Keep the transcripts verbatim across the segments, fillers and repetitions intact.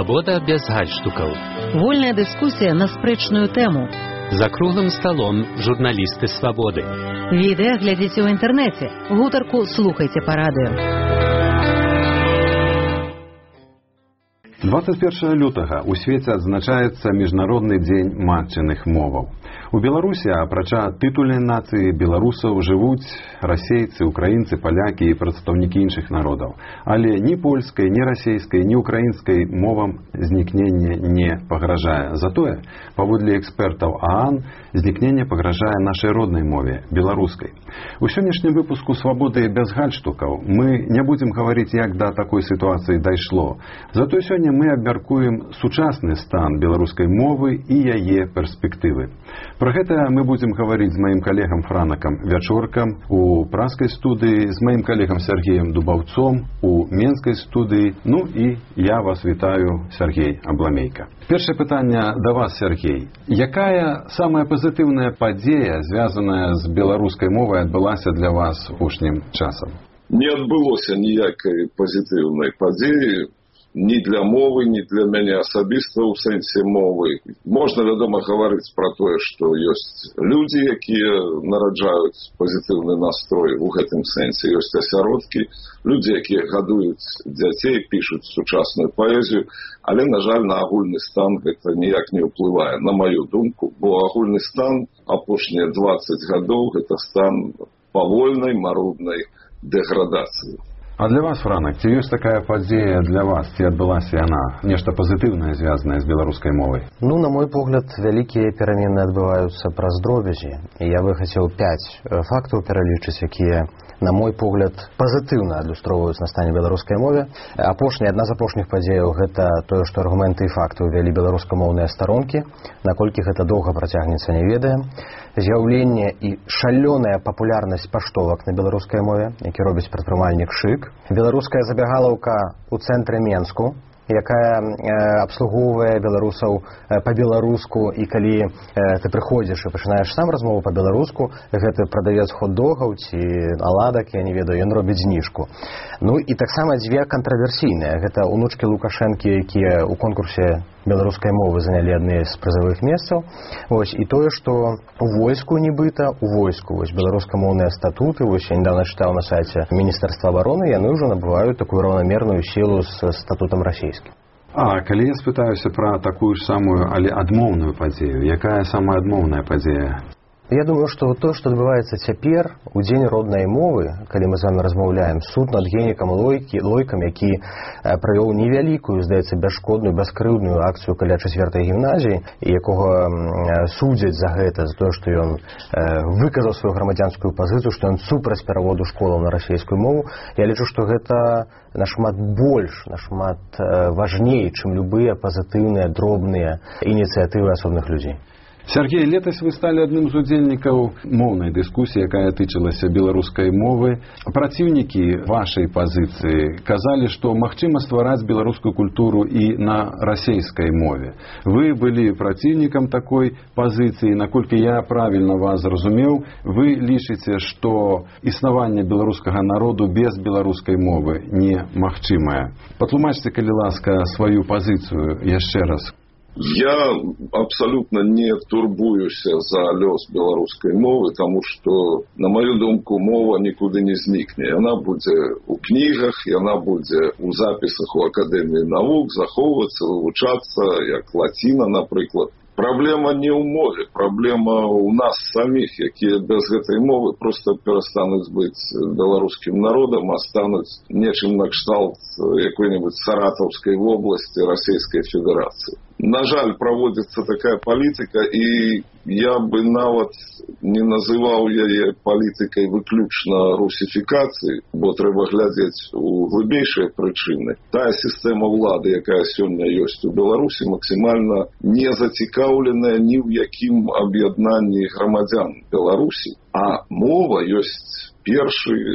Свабода без гальштукаў. Вольная дыскусія на спрэчную тэму. За круглым сталом журналісты свабоды. Відэа глядзіце ў інтэрнэце. Гутарку слухайце па радыё. двадцать первого лютага у свеце адзначаецца міжнародны дзень матчыных моваў. У Беларусі, апрача тытульнай нацыі, беларусаў жывуць расейцы, украінцы, палякі і прадстаўнікі іншых народаў. Але ні польскай, ні расейскай, ні украінскай мовам знікненне не пагражае. Затое, паводле экспертаў ААН, знікненне пагражае нашай роднай мове, беларускай. У сённяшнім выпуску «Свабоды без гальштукаў» мы не будзем гаварыць, як да такой сітуацыі дайшло. Затое сёння мы абмяркуем сучасны стан беларускай мовы і яе перспектывы. Пра гэта мы будзем гаварыць з маім калегам Франакам Вячоркам у пражскай студыі, з маім калегам Сергеем Дубаўцом у менскай студыі. Ну і я вас вітаю, Сергей Абламейка. Першае пытанне да вас, Сергей. Якая самая пазітыўная падзея, звязаная з беларускай мовай, адбылася для вас апошнім часам? Не адбылося ніякай пазітыўнай падзеі ні для мовы, ні для мяне асабіста ў сэнсе мовы. Можна, вядома, гаварыць пра тое, што ёсць людзі, якія нараджаюць пазітыўны настрой у гэтым сэнсе. Ёсць асяродкі, людзі, якія гадуюць дзяцей, пішуць сучасную паэзію, але, на жаль, на агульны стан гэта ніяк не ўплывае, на маю думку, бо агульны стан апошнія дваццаць гадоў гэта стан павольнай, маруднай дэградацыі. А для вас, Франак, ці ёсць такая падзея для вас, ці адбылася яна, нешта пазітыўнае, звязанае з беларускай мовай? Ну, на мой погляд, вялікія перамены адбываюцца праз дробязі. І я бы хацеў пяць фактаў пералічыць, якія, на мой погляд, пазітыўна адлюстроўваюць на стане беларускай мове. Апошняя, адна з апошніх падзеяў гэта тое, што аргументы і факты ўвялі беларускамоўныя старонкі. Наколькі гэта доўга працягнецца, не ведаем. З'яўленне і шалёная папулярнасць паштовак на беларускай мове, які робіць прадпрымальнік Шык. Беларуская забягалаўка ў цэнтры Менску, якая э, абслугоўвае беларусаў э, па-беларуску, і калі э, ты прыходзіш і пачынаеш сам размову па-беларуску, гэты прадавец хот-догаў ці аладак, я не ведаю, ён робіць зніжку. Ну і таксама дзве кантраверсійныя. Гэта унучкі Лукашэнкі, якія ў конкурсе беларускай мовы занялі адны з прызавых месцаў. Вось, і тое, што у войску нібыта, у войску вось беларускамоўныя статуты, вось я недавно чытаў на сайце Міністэрства абароны, яны ўжо набываюць такую раўнамерную сілу з статутам расійскім. А калі я спытаюся пра такую ж самую, але адмоўную падзею, якая самая адмоўная падзея? Я думаю, што то, што адбываецца цяпер, у дзень роднай мовы, калі мы з вами размаўляем, суд над генікам Лойкі, Лойкам, які правёў невялікую, здаецца, бясшкодную, бяскрыўдную акцыю каля чацвёртай гімназіі, і якога судзяць за гэта, за тое, што ён выказаў сваю грамадзянскую пазіцыю, што ён супраць пераводу школаў на расійскую мову. Я лічу, што гэта нашмат больш, нашмат важней, чым любыя пазітыўныя, дробныя ініцыятывы асобных людзей. Сергей, летась вы сталі адным з удзельнікаў моўнай дыскусіі, якая тычылася беларускай мовы. Праціўнікі вашай пазіцыі казалі, што магчыма ствараць беларускую культуру і на расейскай мове. Вы былі праціўнікам такой пазіцыі. Наколькі я правільна вас зразумеў, вы лічыце, што існаванне беларускага народу без беларускай мовы немагчымае. Патлумачце, калі ласка, сваю пазіцыю яшчэ раз. Я абсолютно не турбуюся за лёс беларускай мовы, таму што, на маю думку, мова нікуды не знікне. Яна будзе ў кнігах, яна будзе ў запісах у Акадэміі навук, захоўвацца, вывучацца, як лаціна, напрыклад. Праблема не ў мове, праблема ў нас саміх, якія без гэтай мовы проста перастануць быць беларускім народам, а стануць нечым накшталт якой-небудзь Саратаўскай вобласці Расійскай Федэрацыі. На жаль, праводзіцца такая палітыка, і я бы нават не называў яе палітыкай выключна русіфікацыі, бо трэба глядзець у глыбейшыя прычыны. Тая сістэма ўлады, якая сёння ёсць у Беларусі, максімальна не зацікаўленая ні ў якім аб'яднанні грамадзян Беларусі. А мова ёсць першы э,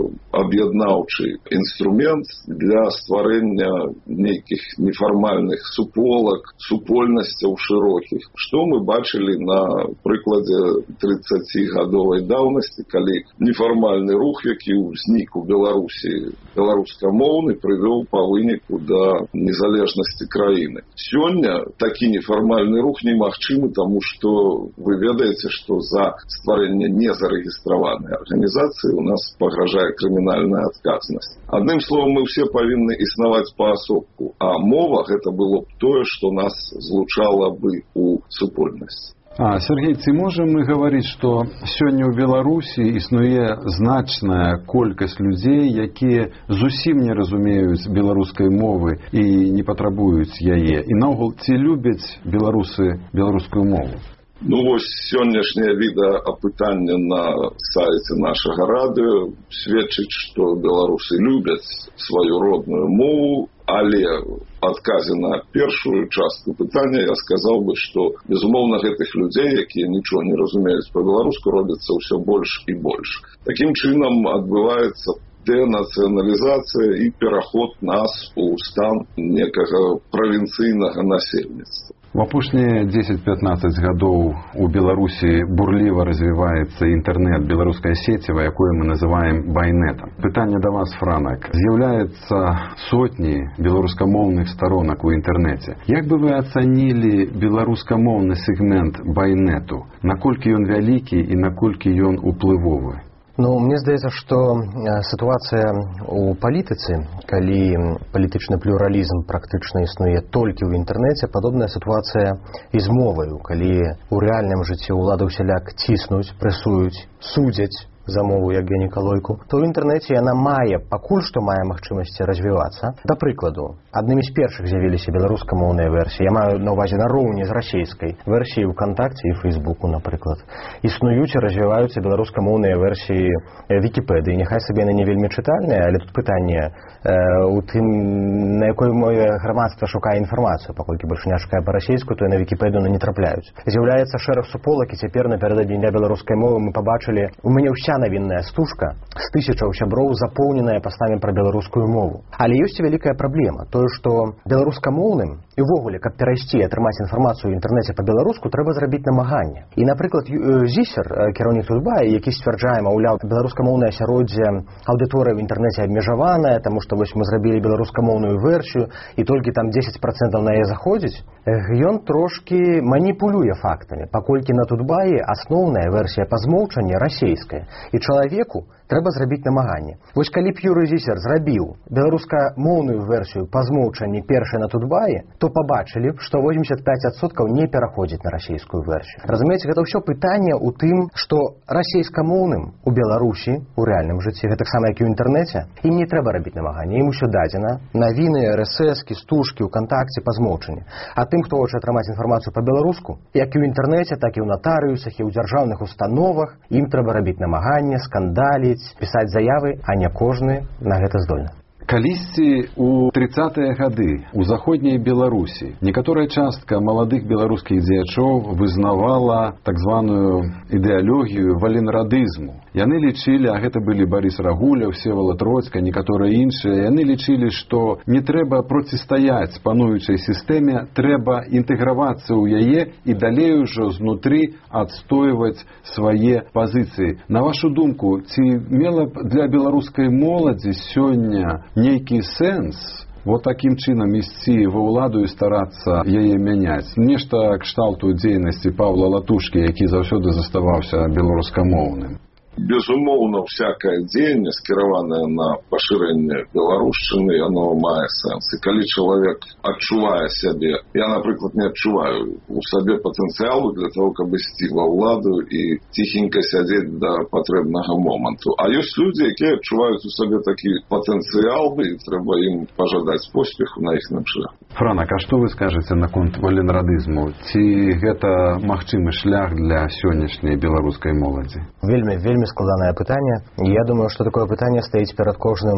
аб'яднаўчы інструмент для стварэння нейкіх нефармальных суполак, супольнасцяў шырокіх, што мы бачылі на прыкладзе трыццацігадовай даўнасці, калі нефармальны рух, які ўзнік у Беларусі, беларускамоўны, прывёў па выніку да незалежнасці краіны. Сёння такі нефармальны рух немагчымы, таму што вы ведаеце, што за стварэнне незарэгістраванай арганізацыі у нас пагражае крымінальная адказнасць. Адным словам, мы ўсе павінны існаваць паасобку, а мова гэта было б тое, што нас злучала бы у супольнасці. А, Сергей, ці можам мы гаварыць, што сёння ў Беларусі існуе значная колькасць людзей, якія зусім не разумеюць беларускай мовы і не патрабуюць яе? І наогул, ці любяць беларусы беларускую мову? Ну, вось сённяшняе відэаапытанне на сайце нашага радыё сведчыць, што беларусы любяць сваю родную мову, але адказе на першую частку пытання я сказаў бы, што, безумоўна, гэтых людзей, якія нічого не разумеюць па-беларуску, робіцца ўсё больш і больш. Такім чынам адбываецца дэнацыяналізацыя і пераход нас у стан некага правінцыйнага насельніцтва. У апошнія дзесяць-пятнаццаць гадоў у Беларусі бурліва развіваецца інтэрнэт, беларуская сеціва, якое мы называем байнетам. Пытанне да вас, Франак. З'яўляецца сотні беларускамоўных старонак у інтэрнэце. Як бы вы ацанілі беларускамоўны сегмент байнету? Наколькі ён вялікі і наколькі ён уплывовы? Ну, мне здаецца, што сітуацыя ў палітыцы, калі палітычны плюралізм практычна існуе толькі ў інтэрнэце, падобная сітуацыя і з моваю, калі ў рэальным жыцці ўлады ўсяляк ціснуць, прэсуюць, судзяць за мову як гінекалойку, то ў інтэрнэце яна мае, пакуль што мае магчымасці развівацца. Да прыкладу, аднымі з першых з'явіліся беларускамоўныя версіі. Я маю на ўвазе нароўні з расейскай версіі ВКонтакце і Фейсбуку, напрыклад. Існуюць і развіваюцца беларускамоўныя версіі Вікіпедыі. Няхай сабе яны не вельмі чытальныя, але тут пытанне э, у тым, на якой мове грамадства шукае інфармацыю. Паколькі больш не шукае па-расейску, то і на Вікіпедыю не трапляюць. З'яўляецца шэраг суполак, і цяпер напярэдадні дня беларускай мовы мы пабачылі, у мяне ўся навінная стужка з тысячаў сяброў запоўненая пастамі пра беларускую мову. Але ёсць і вялікая праблема. Тое, што беларускамоўным і ўвогуле, каб перайсці і атрымаць інфармацыю ў інтэрнэце па-беларуску, трэба зрабіць намаганне. І, напрыклад, Зісер, кіраўнік Тутбая, які сцвярджае, маўляў, беларускамоўнае асяроддзе аўдыторыя ў інтэрнэце абмежаваная, таму што вось мы зрабілі беларускамоўную версію і толькі там дзесяць працэнтаў на яе заходзіць, ён трошкі маніпулюе фактамі, паколькі на Тутбаі асноўная версія па змоўчанні расейская. І чалавеку трэба зрабіць намаганне. Вось калі б Юрый Зісер зрабіў беларускамоўную версію па змоўчанні першай на Тутбаі, то пабачылі б, што восемьдесят пять адсоткаў не пераходзіць на расейскую версію. Разумееце, гэта ўсё пытанне ў тым, што расейскамоўным у Беларусі, у рэальным жыцці, гэтаксама як і ў інтэрнэце, ім не трэба рабіць намаганне, ім усё дадзена, навіны, эр эс эс-кі, стужкі, УКонтакце па змоўчанні. А тым, хто хоча атрымаць інфармацыю па-беларуску, як і ў інтэрнэце, так і ў натарыусах, і ў дзяржаўных установах, ім трэба рабіць намаганне, скандаліць, пісаць заявы, а не кожны на гэта здольны. Калісьці ў трыццатыя гады ў заходняй Беларусі некаторая частка маладых беларускіх дзеячоў вызнавала так званую ідэалогію валенрадызму. Яны лічылі, а гэта былі Барыс Рагуля, Всевалад Родзька, некаторыя іншыя, яны лічылі, што не трэба процістаяць пануючай сістэме, трэба інтэгравацца ў яе і далей ужо знутры адстойваць свае пазіцыі. На вашу думку, ці мела б для беларускай моладзі сёння нейкі сэнс вот такім чынам ісці ва ўладу і старацца яе мяняць? Нешта кшталту дзейнасці Павла Латушкі, які заўсёды заставаўся беларускамоўным. Безумоўна, всякая дзейнасць, скіраваная на пашырэнне беларушчыны, яно мае сэнс. І калі чалавек адчувае сябе, я, напрыклад, не адчуваю у сабе патэнцыялу для того, каб ісці ва ўладу і ціхенька сядзець да патрэбнага моманту. А ёсць людзі, якія адчуваюць у сабе такі патэнцыял, і трэба ім пажадаць поспеху на іхным шляху. Франак, а што вы скажаце наконт валенрадызму? Ці гэта магчымы шлях для сённяшняй беларускай моладзі? Вельмі, вельмі складанае пытанне. Я думаю, што такое пытанне стаіць перад кожным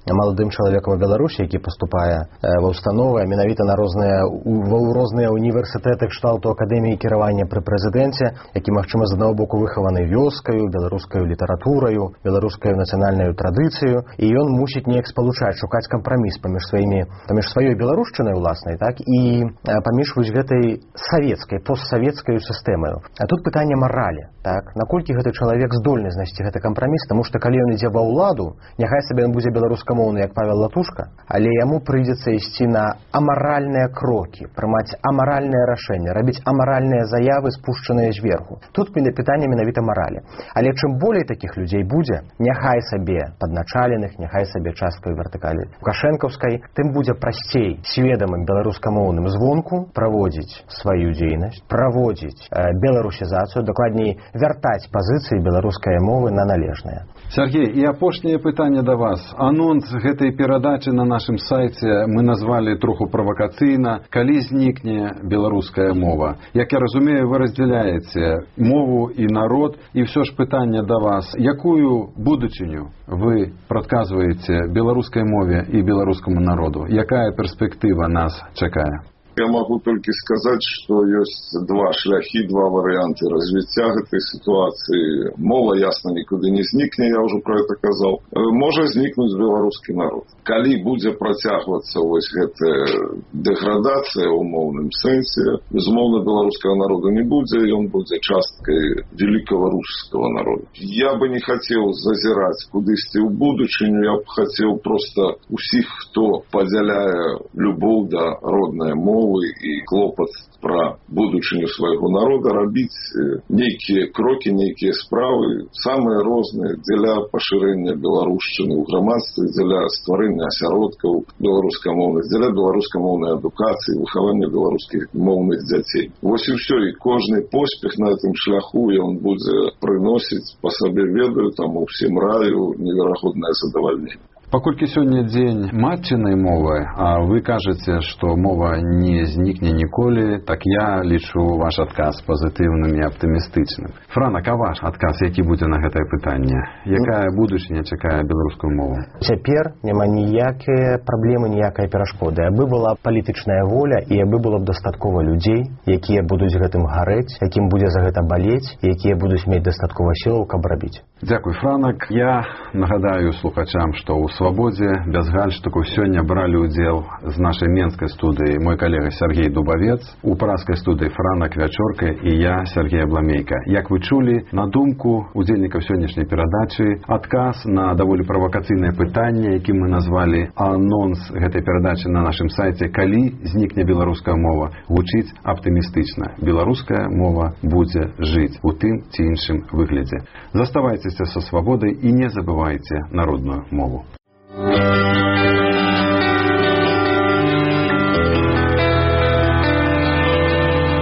маладым чалавекам у Беларусі, які паступае ва ўстановы, менавіта на розныя ва розныя універсітэты кшталту акадэміі кіравання пры прэзідэнце, які, магчыма, з аднаго боку выхаваны вёскаю, беларускаю літаратураю, беларускаю нацыянальнаю традыцыю, і ён мусіць неяк спалучаць, шукаць кампраміс паміж сваімі паміж сваёй беларушчынай уласнай, так, і паміж вось гэтай савецкай, постсавецкай сістэмаю. А тут пытанне маралі, так, наколькі гэты чалавек здольны знайсці гэты кампраміс, таму што калі ён ідзе ва ўладу, няхай сабе ён будзе беларускамоўны, як Павел Латушка, але яму прыйдзецца ісці на амаральныя крокі, прымаць амаральныя рашэнні, рабіць амаральныя заявы, спушчаныя зверху. Тут пытанне менавіта маралі. Але чым болей такіх людзей будзе, няхай сабе падначаленых, няхай сабе часткай вертыкалі лукашэнкаўскай, тым будзе прасцей сведамым беларускамоўным звонку праводзіць сваю дзейнасць, праводзіць э, беларусізацыю, дакладней вяртаць пазіцыі беларускай мовы на належныя. Сергей, і апошняе пытанне да вас. Анонс гэтай перадачы на нашым сайце мы назвалі троху правакацыйна «Калі знікне беларуская мова». Як я разумею, вы раздзяляеце мову і народ, і ўсё ж пытанне да вас. Якую будучыню вы прадказваеце беларускай мове і беларускаму народу? Якая перспектыва нас чакае? Я могу только сказать, что есть два шляхи, два варианта развития этой ситуации. Мова, ясно, никуда не зникне, я уже про это сказал. Может зникнуть белорусский народ. Коли будет протягиваться вот эта деградация в умовном сенсе, безумовно, белорусского народа не будет, и он будет часткой великого русского народа. Я бы не хотел зазирать кудись в будущее, я бы хотел просто у всех, кто поделяя любовь до родной мовы, и клопот про будучыню свайго народа, рабіць нейкія крокі, нейкія справы, самыя розныя дзеля пашырэння беларушчыны ў грамадстве, дзеля стварэння асяродкаў беларускамоўных, дзеля беларускамоўнай адукацыі, выхавання беларускіх моўных дзяцей. Вось і ўсё, і кожны поспех на гэтым шляху ён будзе прыносіць, па сабе ведаю, таму ўсім раю неверагоднае задавальненне. Паколькі сёння дзень матчынай мовы, а вы кажаце, што мова не знікне ніколі, так я лічу ваш адказ пазітыўным і аптымістычным. Франак, а ваш адказ, які будзе на гэтае пытанне? Якая будучыня чакае беларускую мову? Цяпер няма ніякія праблемы, ніякай перашкоды. Абы была палітычная воля і абы было б дастаткова людзей, якія будуць гэтым гарэць, якім будзе за гэта балець, якія будуць мець дастаткова сілаў, каб рабіць. Дзякуй, Франак. Я нагадаю слухачам, што ў «Свабодзе» без гальштуку сёння бралі ўдзел з нашай менскай студыі мой калега Сергей Дубавец, у пражскай студыі Франак Вячорка і я, Сергей Абламейка. Як вы чулі, на думку удзельнікаў сённяшняй перадачы, адказ на даволі правакацыйнае пытанне, якім мы назвалі анонс гэтай перадачы на нашым сайце «Калі знікне беларуская мова», гучыць аптымістычна. Беларуская мова будзе жыць у тым ці іншым выглядзе. Заставайцеся са свабодай і не забывайце народную мову.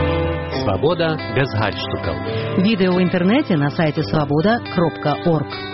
Свобода без гальштуков. Відео в інтернеті на сайті свобода крапка орг.